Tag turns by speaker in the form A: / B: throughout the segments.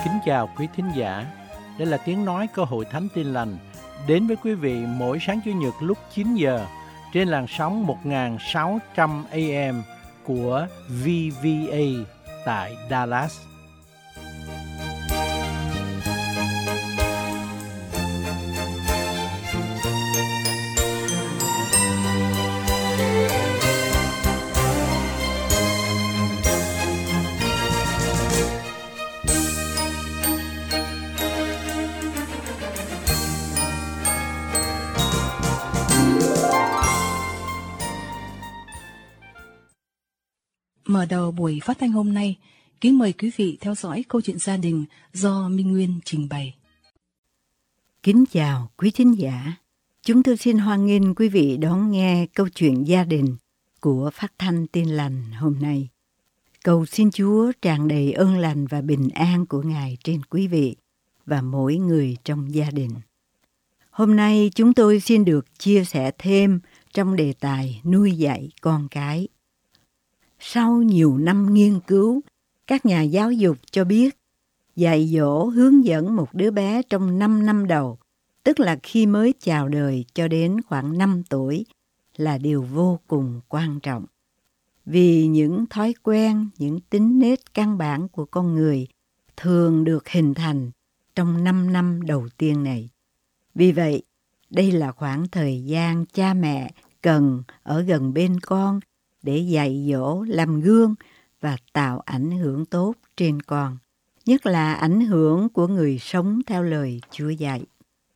A: Kính chào quý thính giả. Đây là tiếng nói của Hội Thánh Tin Lành đến với quý vị mỗi sáng Chủ nhật lúc 9 giờ trên làn sóng 1600 AM của VVA tại Dallas.
B: Mở đầu buổi phát thanh hôm nay, kính mời quý vị theo dõi câu chuyện gia đình do Minh Nguyên trình bày.
C: Kính chào quý thính giả. Chúng tôi xin hoan nghênh quý vị đón nghe câu chuyện gia đình của Phát thanh Tin Lành hôm nay. Cầu xin Chúa tràn đầy ơn lành và bình an của Ngài trên quý vị và mỗi người trong gia đình. Hôm nay chúng tôi xin được chia sẻ thêm trong đề tài nuôi dạy con cái. Sau nhiều năm nghiên cứu, các nhà giáo dục cho biết dạy dỗ hướng dẫn một đứa bé trong 5 năm đầu, tức là khi mới chào đời cho đến khoảng 5 tuổi, là điều vô cùng quan trọng. Vì những thói quen, những tính nết căn bản của con người thường được hình thành trong 5 năm đầu tiên này. Vì vậy, đây là khoảng thời gian cha mẹ cần ở gần bên con để dạy dỗ, làm gương và tạo ảnh hưởng tốt trên con, nhất là ảnh hưởng của người sống theo lời Chúa dạy.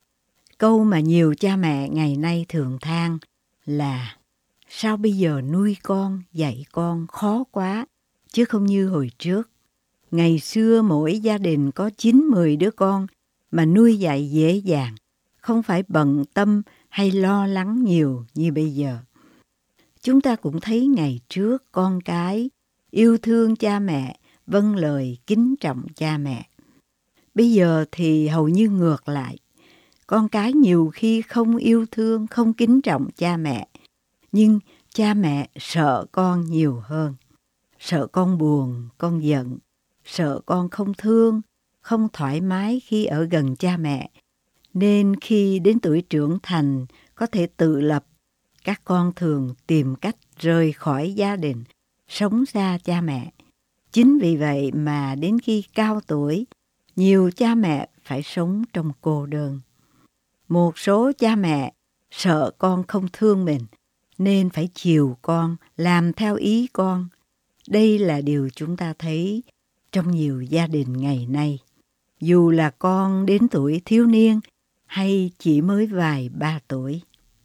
C: Câu mà nhiều cha mẹ ngày nay thường than là: sao bây giờ nuôi con, dạy con khó quá, chứ không như hồi trước. Ngày xưa mỗi gia đình có 9-10 đứa con mà nuôi dạy dễ dàng, không phải bận tâm hay lo lắng nhiều như bây giờ. Chúng ta cũng thấy ngày trước con cái yêu thương cha mẹ, vâng lời kính trọng cha mẹ. Bây giờ thì hầu như ngược lại. Con cái nhiều khi không yêu thương, không kính trọng cha mẹ. Nhưng cha mẹ sợ con nhiều hơn. Sợ con buồn, con giận. Sợ con không thương, không thoải mái khi ở gần cha mẹ. Nên khi đến tuổi trưởng thành có thể tự lập, các con thường tìm cách rời khỏi gia đình, sống xa cha mẹ. Chính vì vậy mà đến khi cao tuổi, nhiều cha mẹ phải sống trong cô đơn. Một số cha mẹ sợ con không thương mình, nên phải chiều con, làm theo ý con. Đây là điều chúng ta thấy trong nhiều gia đình ngày nay. Dù là con đến tuổi thiếu niên hay chỉ mới vài 3 tuổi.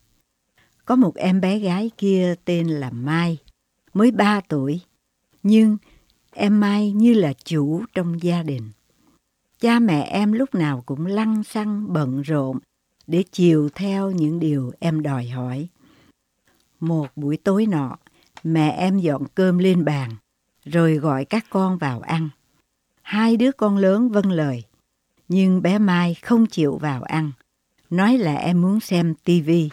C: Có một em bé gái kia tên là Mai, mới 3 tuổi, nhưng em Mai như là chủ trong gia đình. Cha mẹ em lúc nào cũng lăng xăng bận rộn để chiều theo những điều em đòi hỏi. Một buổi tối nọ, mẹ em dọn cơm lên bàn, rồi gọi các con vào ăn. 2 đứa con lớn vâng lời, nhưng bé Mai không chịu vào ăn, nói là em muốn xem tivi.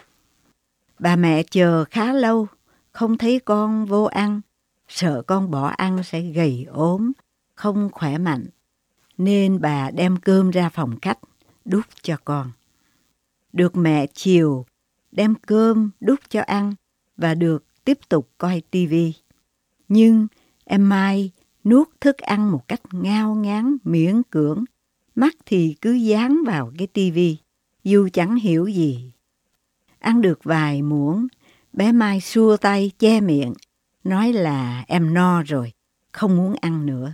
C: Bà mẹ chờ khá lâu, không thấy con vô ăn, sợ con bỏ ăn sẽ gầy ốm, không khỏe mạnh. Nên bà đem cơm ra phòng khách, đút cho con. Được mẹ chiều, đem cơm đút cho ăn và được tiếp tục coi tivi. Nhưng em Mai nuốt thức ăn một cách ngao ngán miễn cưỡng, mắt thì cứ dán vào cái tivi, dù chẳng hiểu gì. Ăn được vài muỗng, bé Mai xua tay che miệng, nói là em no rồi, không muốn ăn nữa.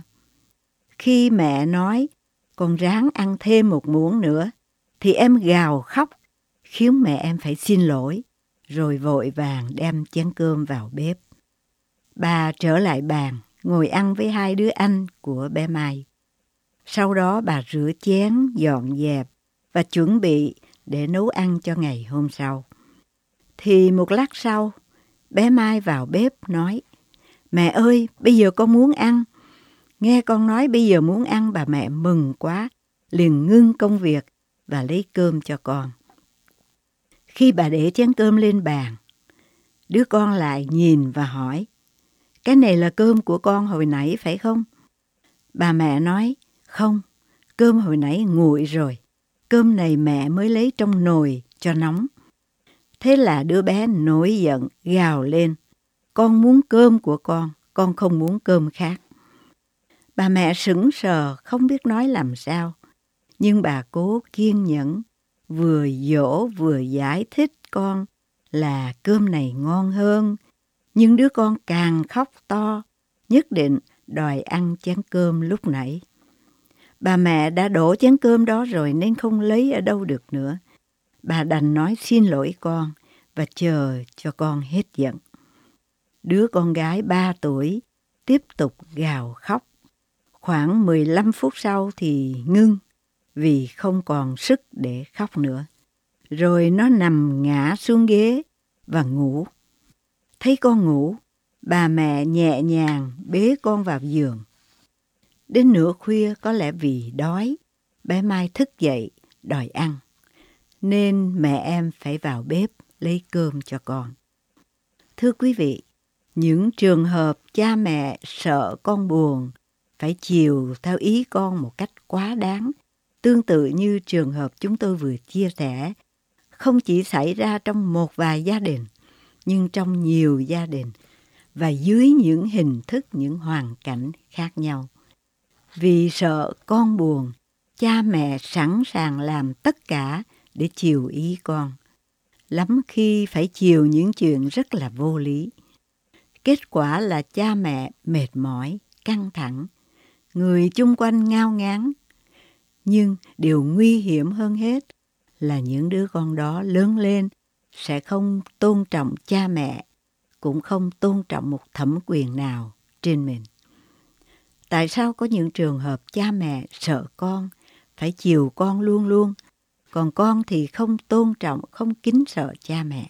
C: Khi mẹ nói con ráng ăn thêm một muỗng nữa, thì em gào khóc, khiến mẹ em phải xin lỗi, rồi vội vàng đem chén cơm vào bếp. Bà trở lại bàn, ngồi ăn với 2 đứa anh của bé Mai. Sau đó bà rửa chén, dọn dẹp và chuẩn bị để nấu ăn cho ngày hôm sau. Thì một lát sau, bé Mai vào bếp nói: mẹ ơi, bây giờ con muốn ăn. Nghe con nói bây giờ muốn ăn, bà mẹ mừng quá, liền ngưng công việc và lấy cơm cho con. Khi bà để chén cơm lên bàn, đứa con lại nhìn và hỏi: cái này là cơm của con hồi nãy phải không? Bà mẹ nói: không, cơm hồi nãy nguội rồi, cơm này mẹ mới lấy trong nồi cho nóng. Thế là đứa bé nổi giận, gào lên, con muốn cơm của con không muốn cơm khác. Bà mẹ sững sờ, không biết nói làm sao, nhưng bà cố kiên nhẫn, vừa dỗ vừa giải thích con là cơm này ngon hơn, nhưng đứa con càng khóc to, nhất định đòi ăn chén cơm lúc nãy. Bà mẹ đã đổ chén cơm đó rồi nên không lấy ở đâu được nữa. Bà đành nói xin lỗi con và chờ cho con hết giận. Đứa con gái 3 tuổi tiếp tục gào khóc. Khoảng 15 phút sau thì ngưng vì không còn sức để khóc nữa. Rồi nó nằm ngã xuống ghế và ngủ. Thấy con ngủ, bà mẹ nhẹ nhàng bế con vào giường. Đến nửa khuya có lẽ vì đói, bé Mai thức dậy đòi ăn, nên mẹ em phải vào bếp lấy cơm cho con. Thưa quý vị, những trường hợp cha mẹ sợ con buồn, phải chiều theo ý con một cách quá đáng, tương tự như trường hợp chúng tôi vừa chia sẻ, không chỉ xảy ra trong một vài gia đình, nhưng trong nhiều gia đình và dưới những hình thức, những hoàn cảnh khác nhau. Vì sợ con buồn, cha mẹ sẵn sàng làm tất cả để chiều ý con. Lắm khi phải chiều những chuyện rất là vô lý. Kết quả là cha mẹ mệt mỏi, căng thẳng, người chung quanh ngao ngán. Nhưng điều nguy hiểm hơn hết là những đứa con đó lớn lên sẽ không tôn trọng cha mẹ, cũng không tôn trọng một thẩm quyền nào trên mình. Tại sao có những trường hợp cha mẹ sợ con, phải chiều con luôn luôn, còn con thì không tôn trọng, không kính sợ cha mẹ?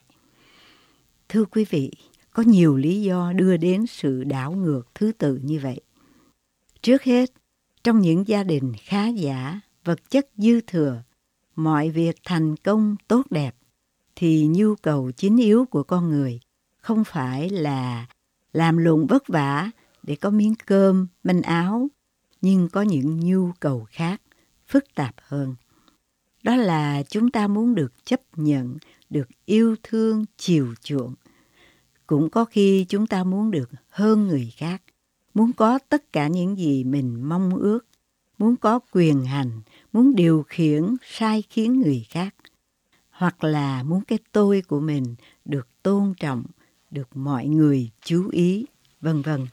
C: Thưa quý vị, có nhiều lý do đưa đến sự đảo ngược thứ tự như vậy. Trước hết, trong những gia đình khá giả, vật chất dư thừa, mọi việc thành công tốt đẹp, thì nhu cầu chính yếu của con người không phải là làm lụng vất vả để có miếng cơm, manh áo, nhưng có những nhu cầu khác, phức tạp hơn. Đó là chúng ta muốn được chấp nhận, được yêu thương, chiều chuộng. Cũng có khi chúng ta muốn được hơn người khác, muốn có tất cả những gì mình mong ước, muốn có quyền hành, muốn điều khiển, sai khiến người khác, hoặc là muốn cái tôi của mình được tôn trọng, được mọi người chú ý, vân vân.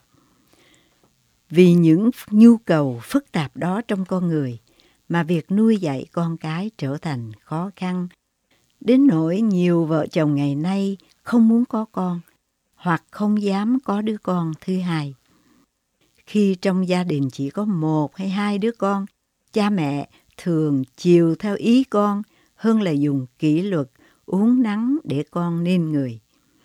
C: Vì những nhu cầu phức tạp đó trong con người mà việc nuôi dạy con cái trở thành khó khăn, đến nỗi nhiều vợ chồng ngày nay không muốn có con hoặc không dám có đứa con thứ hai. Khi trong gia đình chỉ có 1 hay 2 đứa con, cha mẹ thường chiều theo ý con hơn là dùng kỷ luật uốn nắn để con nên người.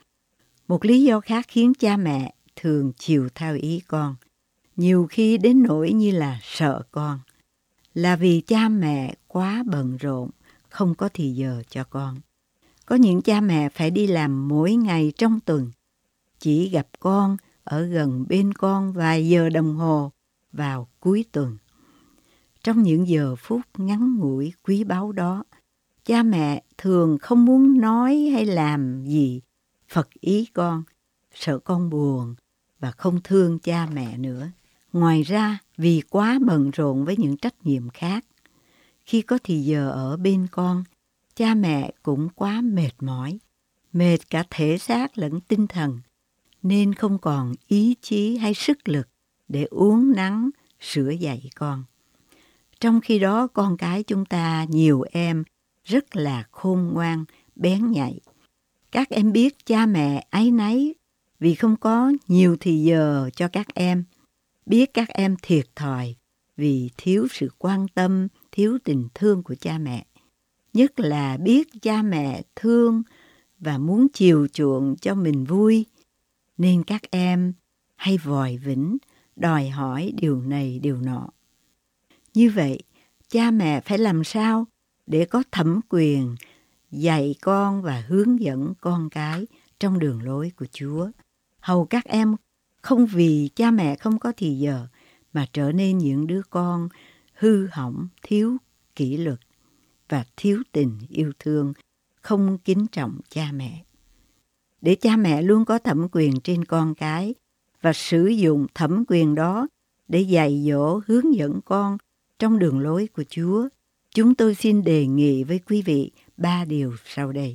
C: Một lý do khác khiến cha mẹ thường chiều theo ý con, nhiều khi đến nỗi như là sợ con, là vì cha mẹ quá bận rộn, không có thì giờ cho con. Có những cha mẹ phải đi làm mỗi ngày trong tuần, chỉ gặp con ở gần bên con vài giờ đồng hồ vào cuối tuần. Trong những giờ phút ngắn ngủi quý báu đó, cha mẹ thường không muốn nói hay làm gì phật ý con, sợ con buồn và không thương cha mẹ nữa. Ngoài ra, vì quá bận rộn với những trách nhiệm khác, khi có thì giờ ở bên con, cha mẹ cũng quá mệt mỏi, mệt cả thể xác lẫn tinh thần, nên không còn ý chí hay sức lực để uốn nắn, sửa dạy con. Trong khi đó, con cái chúng ta, nhiều em rất là khôn ngoan, bén nhạy. Các em biết cha mẹ áy náy vì không có nhiều thì giờ cho các em, biết các em thiệt thòi vì thiếu sự quan tâm, thiếu tình thương của cha mẹ. Nhất là biết cha mẹ thương và muốn chiều chuộng cho mình vui, nên các em hay vòi vĩnh, đòi hỏi điều này điều nọ. Như vậy, cha mẹ phải làm sao để có thẩm quyền dạy con và hướng dẫn con cái trong đường lối của Chúa, hầu các em không vì cha mẹ không có thì giờ mà trở nên những đứa con hư hỏng, thiếu kỷ luật và thiếu tình yêu thương, không kính trọng cha mẹ. Để cha mẹ luôn có thẩm quyền trên con cái và sử dụng thẩm quyền đó để dạy dỗ, hướng dẫn con trong đường lối của Chúa, chúng tôi xin đề nghị với quý vị 3 điều sau đây.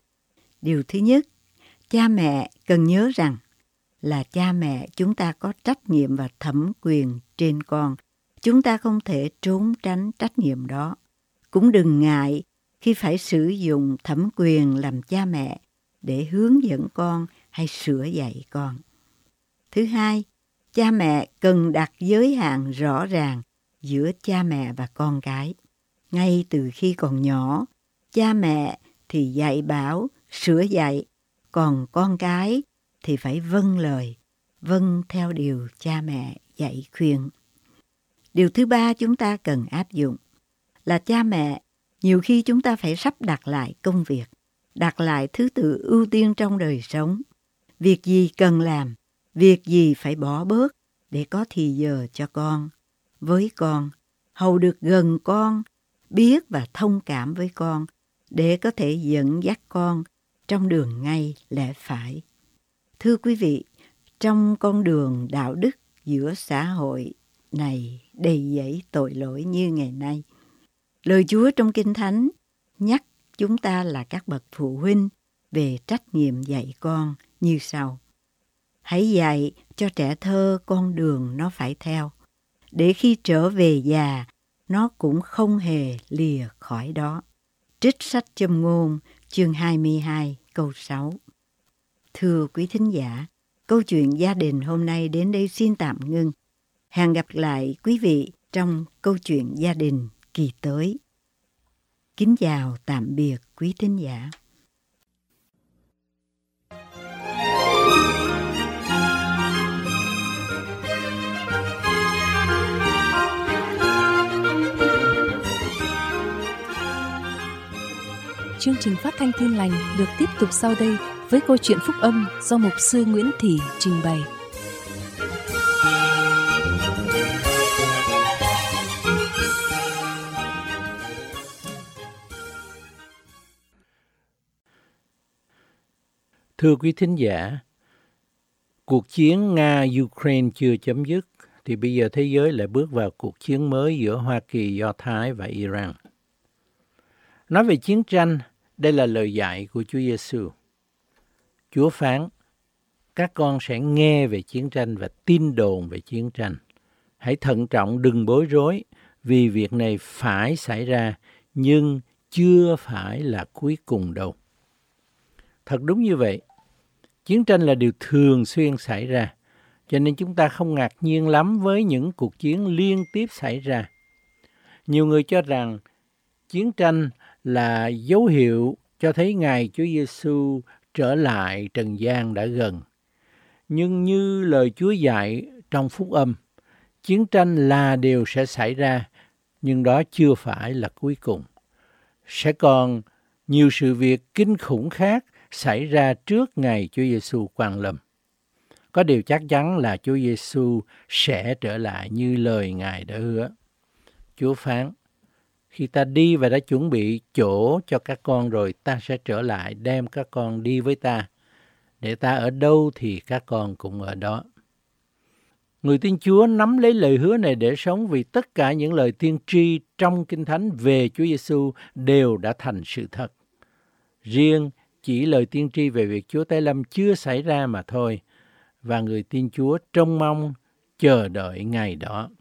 C: Điều thứ nhất, cha mẹ cần nhớ rằng là cha mẹ chúng ta có trách nhiệm và thẩm quyền trên con. Chúng ta không thể trốn tránh trách nhiệm đó. Cũng đừng ngại khi phải sử dụng thẩm quyền làm cha mẹ để hướng dẫn con hay sửa dạy con. Thứ hai, cha mẹ cần đặt giới hạn rõ ràng giữa cha mẹ và con cái. Ngay từ khi còn nhỏ, cha mẹ thì dạy bảo, sửa dạy, còn con cái thì phải vâng lời, vâng theo điều cha mẹ dạy khuyên. Điều thứ ba chúng ta cần áp dụng là cha mẹ, nhiều khi chúng ta phải sắp đặt lại công việc, đặt lại thứ tự ưu tiên trong đời sống. Việc gì cần làm, việc gì phải bỏ bớt để có thì giờ cho con, với con, hầu được gần con, biết và thông cảm với con để có thể dẫn dắt con trong đường ngay lẽ phải. Thưa quý vị, trong con đường đạo đức giữa xã hội này đầy dẫy tội lỗi như ngày nay, lời Chúa trong Kinh Thánh nhắc chúng ta là các bậc phụ huynh về trách nhiệm dạy con như sau. Hãy dạy cho trẻ thơ con đường nó phải theo, để khi trở về già, nó cũng không hề lìa khỏi đó. Trích sách Châm Ngôn, chương 22, câu 6. Thưa quý thính giả, câu chuyện gia đình hôm nay đến đây xin tạm ngưng. Hẹn gặp lại quý vị trong câu chuyện gia đình kỳ tới. Kính chào tạm biệt quý thính giả.
B: Chương trình phát thanh Tin Lành được tiếp tục sau đây với câu chuyện phúc âm do mục sư Nguyễn Thị trình bày.
A: Thưa quý thính giả, cuộc chiến Nga-Ukraine chưa chấm dứt, thì bây giờ thế giới lại bước vào cuộc chiến mới giữa Hoa Kỳ, Do Thái và Iran. Nói về chiến tranh, đây là lời dạy của Chúa Giêsu. Chúa phán, các con sẽ nghe về chiến tranh và tin đồn về chiến tranh. Hãy thận trọng, đừng bối rối, vì việc này phải xảy ra, nhưng chưa phải là cuối cùng đâu. Thật đúng như vậy. Chiến tranh là điều thường xuyên xảy ra, cho nên chúng ta không ngạc nhiên lắm với những cuộc chiến liên tiếp xảy ra. Nhiều người cho rằng chiến tranh là dấu hiệu cho thấy ngày Chúa Giêsu trở lại trần gian đã gần. Nhưng như lời Chúa dạy trong Phúc Âm, chiến tranh là điều sẽ xảy ra, nhưng đó chưa phải là cuối cùng. Sẽ còn nhiều sự việc kinh khủng khác xảy ra trước ngày Chúa Giêsu quang lâm. Có điều chắc chắn là Chúa Giêsu sẽ trở lại như lời Ngài đã hứa. Chúa phán, khi ta đi và đã chuẩn bị chỗ cho các con rồi, ta sẽ trở lại đem các con đi với ta. Để ta ở đâu thì các con cũng ở đó. Người tin Chúa nắm lấy lời hứa này để sống, vì tất cả những lời tiên tri trong Kinh Thánh về Chúa Giêsu đều đã thành sự thật. Riêng chỉ lời tiên tri về việc Chúa tái lâm chưa xảy ra mà thôi, và người tin Chúa trông mong, chờ đợi ngày đó.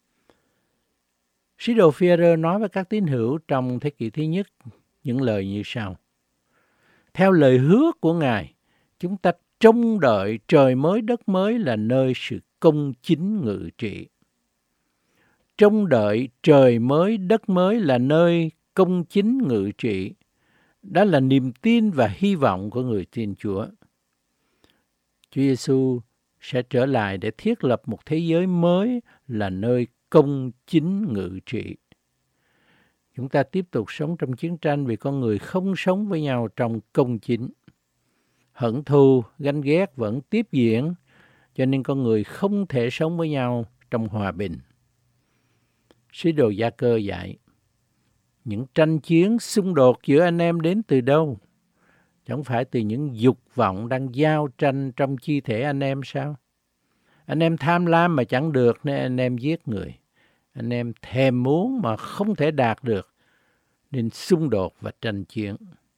A: Sứ đồ Phi-e-rơ nói với các tín hữu trong thế kỷ thứ nhất những lời như sau. Theo lời hứa của Ngài, chúng ta trông đợi trời mới đất mới là nơi sự công chính ngự trị. Trông đợi trời mới đất mới là nơi công chính ngự trị. Đó là niềm tin và hy vọng của người tin Chúa. Chúa Giêsu sẽ trở lại để thiết lập một thế giới mới là nơi công chính ngự trị. Chúng ta tiếp tục sống trong chiến tranh vì con người không sống với nhau trong công chính. Hận thù, ganh ghét vẫn tiếp diễn, cho nên con người không thể sống với nhau trong hòa bình. Sứ đồ Gia Cơ dạy, những tranh chiến, xung đột giữa anh em đến từ đâu? Chẳng phải từ những dục vọng đang giao tranh trong chi thể anh em sao? Anh em tham lam mà chẳng được nên anh em giết người. Anh em thèm muốn mà không thể đạt được nên xung đột và tranh chiến.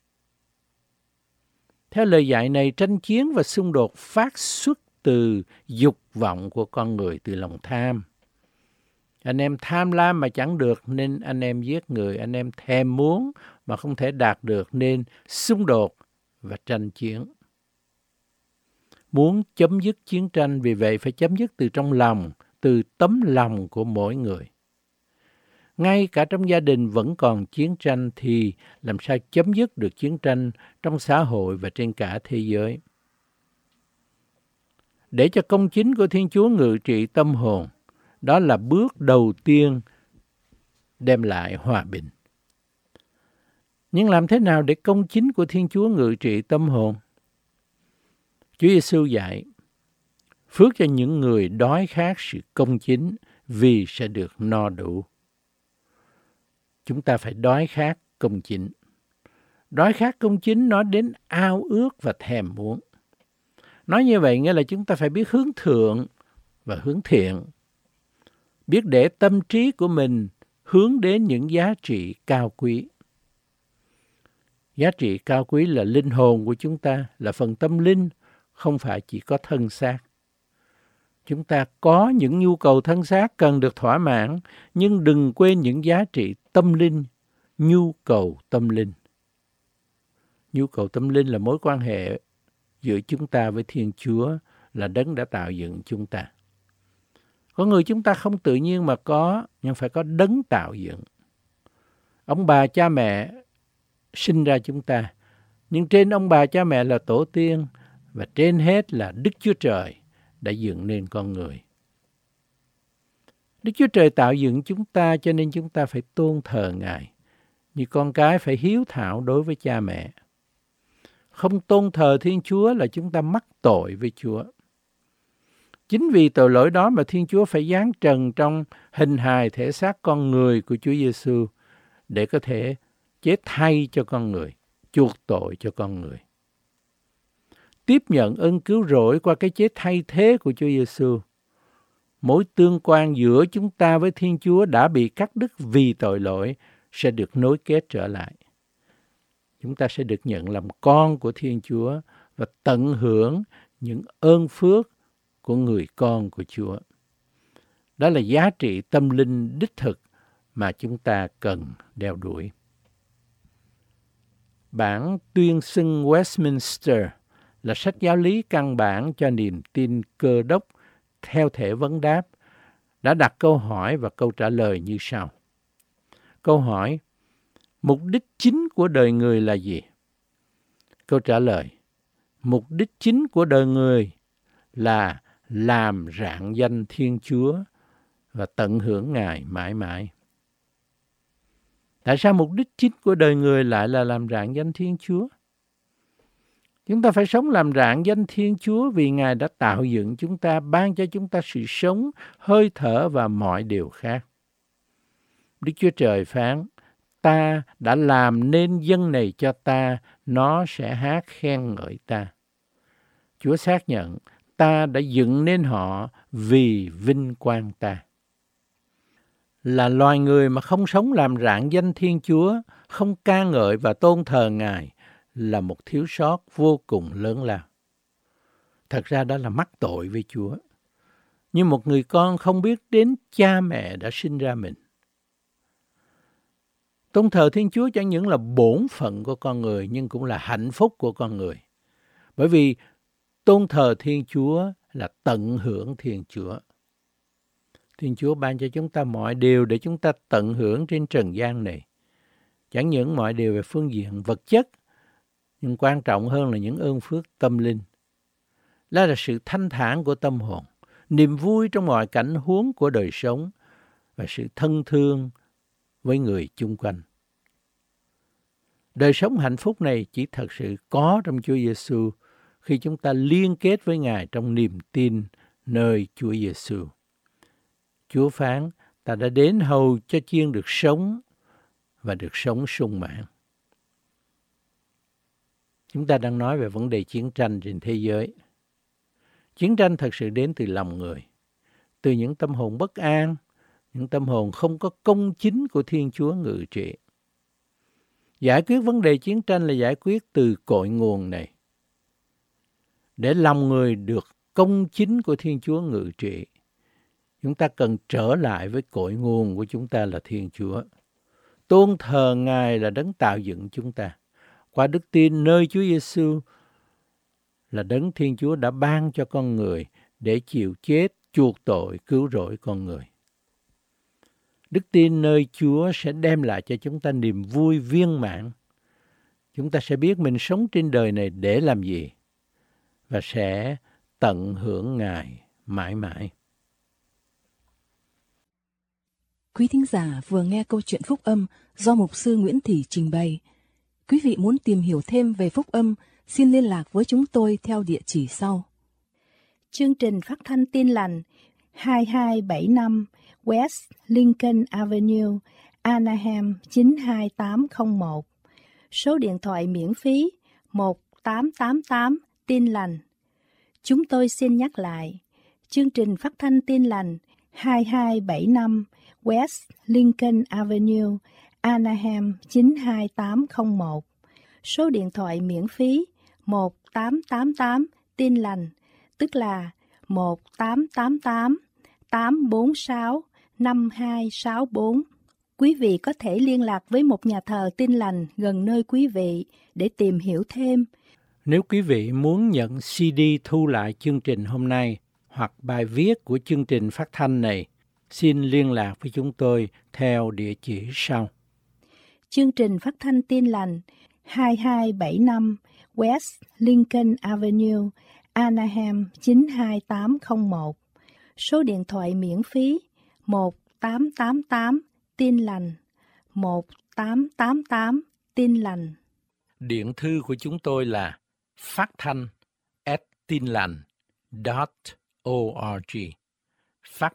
A: Theo lời dạy này, tranh chiến và xung đột phát xuất từ dục vọng của con người, từ lòng tham. Anh em tham lam mà chẳng được nên anh em giết người. Anh em thèm muốn mà không thể đạt được nên xung đột và tranh chiến. Muốn chấm dứt chiến tranh, vì vậy phải chấm dứt từ trong lòng, từ tấm lòng của mỗi người. Ngay cả trong gia đình vẫn còn chiến tranh thì làm sao chấm dứt được chiến tranh trong xã hội và trên cả thế giới? Để cho công chính của Thiên Chúa ngự trị tâm hồn, đó là bước đầu tiên đem lại hòa bình. Nhưng làm thế nào để công chính của Thiên Chúa ngự trị tâm hồn? Chúa Giêsu dạy, phước cho những người đói khát sự công chính vì sẽ được no đủ. Chúng ta phải đói khát công chính. Đói khát công chính nói đến ao ước và thèm muốn. Nói như vậy nghĩa là chúng ta phải biết hướng thượng và hướng thiện. Biết để tâm trí của mình hướng đến những giá trị cao quý. Giá trị cao quý là linh hồn của chúng ta, là phần tâm linh, không phải chỉ có thân xác. Chúng ta có những nhu cầu thân xác cần được thỏa mãn, nhưng đừng quên những giá trị tâm linh, nhu cầu tâm linh. Nhu cầu tâm linh là mối quan hệ giữa chúng ta với Thiên Chúa, là Đấng đã tạo dựng chúng ta. Có người chúng ta không tự nhiên mà có, nhưng phải có Đấng tạo dựng. Ông bà cha mẹ sinh ra chúng ta, nhưng trên ông bà cha mẹ là tổ tiên, và trên hết là Đức Chúa Trời đã dựng nên con người. Đức Chúa Trời tạo dựng chúng ta cho nên chúng ta phải tôn thờ Ngài. Như con cái phải hiếu thảo đối với cha mẹ. Không tôn thờ Thiên Chúa là chúng ta mắc tội với Chúa. Chính vì tội lỗi đó mà Thiên Chúa phải giáng trần trong hình hài thể xác con người của Chúa Giêsu để có thể chết thay cho con người, chuộc tội cho con người. Tiếp nhận ơn cứu rỗi qua cái chết thay thế của Chúa Giêsu. Mối tương quan giữa chúng ta với Thiên Chúa đã bị cắt đứt vì tội lỗi sẽ được nối kết trở lại. Chúng ta sẽ được nhận làm con của Thiên Chúa và tận hưởng những ơn phước của người con của Chúa. Đó là giá trị tâm linh đích thực mà chúng ta cần đeo đuổi. Bản tuyên xưng Westminster là sách giáo lý căn bản cho niềm tin Cơ đốc theo thể vấn đáp, đã đặt câu hỏi và câu trả lời như sau. Câu hỏi, mục đích chính của đời người là gì? Câu trả lời, mục đích chính của đời người là làm rạng danh Thiên Chúa và tận hưởng Ngài mãi mãi. Tại sao mục đích chính của đời người lại là làm rạng danh Thiên Chúa? Chúng ta phải sống làm rạng danh Thiên Chúa vì Ngài đã tạo dựng chúng ta, ban cho chúng ta sự sống, hơi thở và mọi điều khác. Đức Chúa Trời phán, ta đã làm nên dân này cho ta, nó sẽ hát khen ngợi ta. Chúa xác nhận, ta đã dựng nên họ vì vinh quang ta. Là loài người mà không sống làm rạng danh Thiên Chúa, không ca ngợi và tôn thờ Ngài, là một thiếu sót vô cùng lớn lao. Thật ra đó là mắc tội với Chúa. Như một người con không biết đến cha mẹ đã sinh ra mình. Tôn thờ Thiên Chúa chẳng những là bổn phận của con người, nhưng cũng là hạnh phúc của con người. Bởi vì tôn thờ Thiên Chúa là tận hưởng Thiên Chúa. Thiên Chúa ban cho chúng ta mọi điều để chúng ta tận hưởng trên trần gian này. Chẳng những mọi điều về phương diện vật chất, nhưng quan trọng hơn là những ơn phước tâm linh. Đó là sự thanh thản của tâm hồn, niềm vui trong mọi cảnh huống của đời sống và sự thân thương với người chung quanh. Đời sống hạnh phúc này chỉ thật sự có trong Chúa Giêsu khi chúng ta liên kết với Ngài trong niềm tin nơi Chúa Giêsu. Chúa phán, Ta đã đến hầu cho chiên được sống và được sống sung mãn. Chúng ta đang nói về vấn đề chiến tranh trên thế giới. Chiến tranh thật sự đến từ lòng người, từ những tâm hồn bất an, những tâm hồn không có công chính của Thiên Chúa ngự trị. Giải quyết vấn đề chiến tranh là giải quyết từ cội nguồn này. Để lòng người được công chính của Thiên Chúa ngự trị, chúng ta cần trở lại với cội nguồn của chúng ta là Thiên Chúa. Tôn thờ Ngài là đấng tạo dựng chúng ta. Qua đức tin nơi Chúa Giêsu là đấng Thiên Chúa đã ban cho con người để chịu chết, chuộc tội, cứu rỗi con người. Đức tin nơi Chúa sẽ đem lại cho chúng ta niềm vui viên mãn. Chúng ta sẽ biết mình sống trên đời này để làm gì và sẽ tận hưởng Ngài mãi mãi.
B: Quý thính giả vừa nghe câu chuyện phúc âm do Mục sư Nguyễn Thị trình bày. Quý vị muốn tìm hiểu thêm về phúc âm, xin liên lạc với chúng tôi theo địa chỉ sau.
D: Chương trình phát thanh Tin Lành 2275 West Lincoln Avenue, Anaheim 92801. Số điện thoại miễn phí 1888 Tin Lành. Chúng tôi xin nhắc lại, chương trình phát thanh Tin Lành 2275 West Lincoln Avenue, Anaheim 92801. Số điện thoại miễn phí 1888 Tin Lành, tức là 1888 846 5264. Quý vị có thể liên lạc với một nhà thờ Tin Lành gần nơi quý vị để tìm hiểu thêm.
A: Nếu quý vị muốn nhận CD thu lại chương trình hôm nay hoặc bài viết của chương trình phát thanh này, xin liên lạc với chúng tôi theo địa chỉ sau.
D: Chương trình phát thanh Tin Lành 2275 West Lincoln Avenue, Anaheim 92801. Số điện thoại miễn phí 1888 Tin Lành, 1888 Tin Lành.
A: Điện thư của chúng tôi là phát thanh@tinlành.org. Phát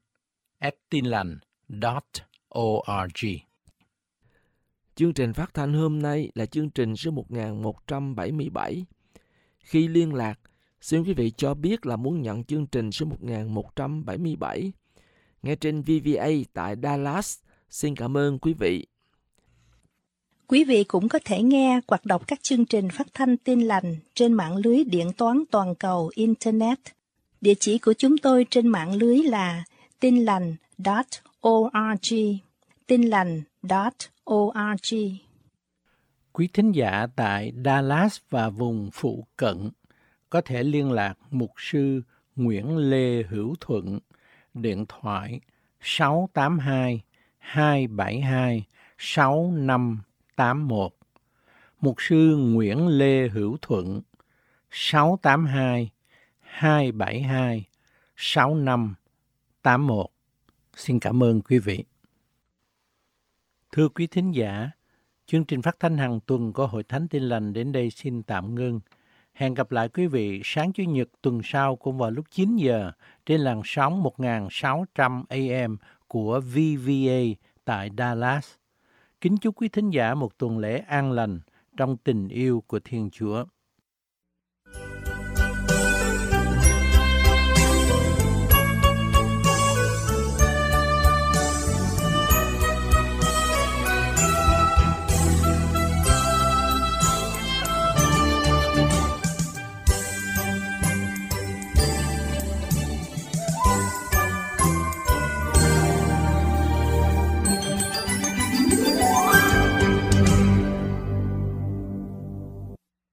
A: thanh@tinlành.org.
E: Chương trình phát thanh hôm nay là chương trình số 1177. Khi liên lạc, xin quý vị cho biết là muốn nhận chương trình số 1177 nghe trên VVA tại Dallas. Xin cảm ơn quý vị.
D: Quý vị cũng có thể nghe hoặc đọc các chương trình phát thanh Tin Lành trên mạng lưới điện toán toàn cầu Internet. Địa chỉ của chúng tôi trên mạng lưới là tinlành.org, tinlành.org.
A: Quý thính giả tại Dallas và vùng phụ cận có thể liên lạc mục sư Nguyễn Lê Hữu Thuận, điện thoại 682-272-6581. Mục sư Nguyễn Lê Hữu Thuận, 682-272-6581. Xin cảm ơn quý vị. Thưa quý thính giả, chương trình phát thanh hàng tuần của Hội Thánh Tin Lành đến đây xin tạm ngưng. Hẹn gặp lại quý vị sáng Chủ nhật tuần sau cũng vào lúc 9 giờ trên làn sóng 1600 AM của VVA tại Dallas. Kính chúc quý thính giả một tuần lễ an lành trong tình yêu của Thiên Chúa.